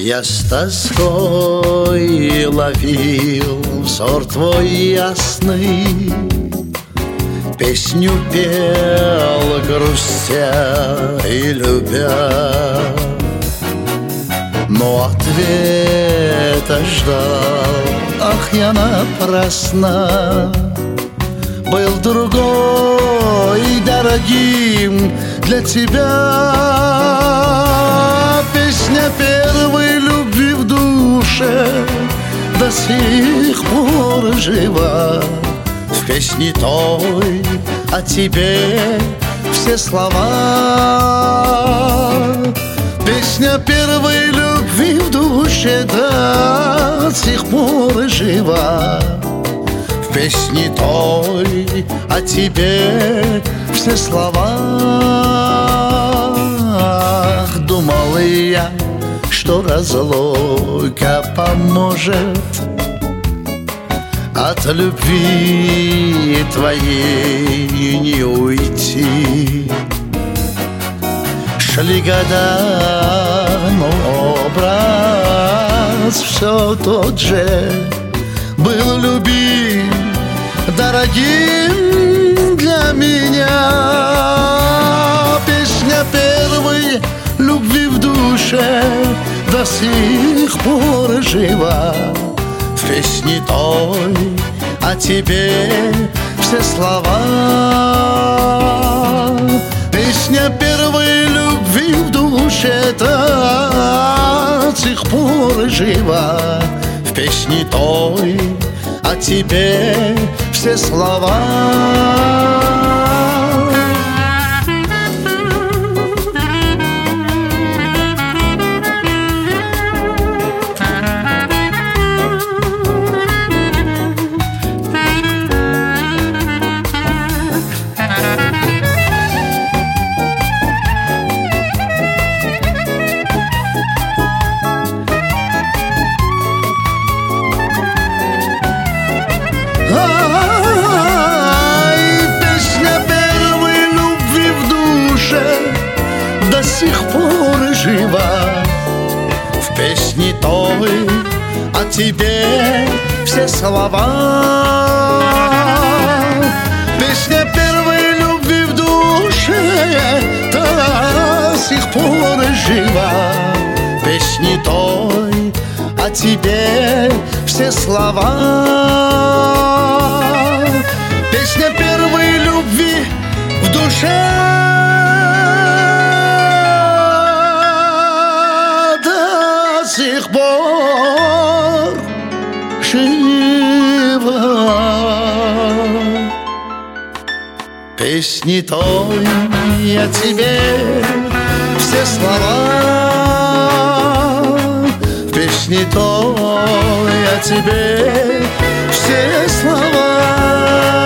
Я с тоской ловил взор твой ясный, песню пел, грустя и любя, но ответа ждал, ах, я напрасно. Был другой дорогим для тебя. Песня первой любви в душе до сих пор жива. В песне той о тебе все слова. Песня первой любви в душе до сих пор жива. В песне той о тебе все слова. Ах, думал я, что разлука поможет от любви твоей не уйти. Шли года, но образ все тот же был любим, дорогим для меня. Песня первой любви в душе до сих пор жива. В песне той о тебе все слова. Песня первой любви в душе до сих пор жива. В песне той о тебе все слова. Песня первой любви в душе до сих пор жива. В песне той о тебе все слова. Песня первой любви в душе до сих пор жива. В песне той о тебе все слова. Песня первой любви в душе до сих пор жива. Песни той о тебе все слова. В песне той о тебе все слова.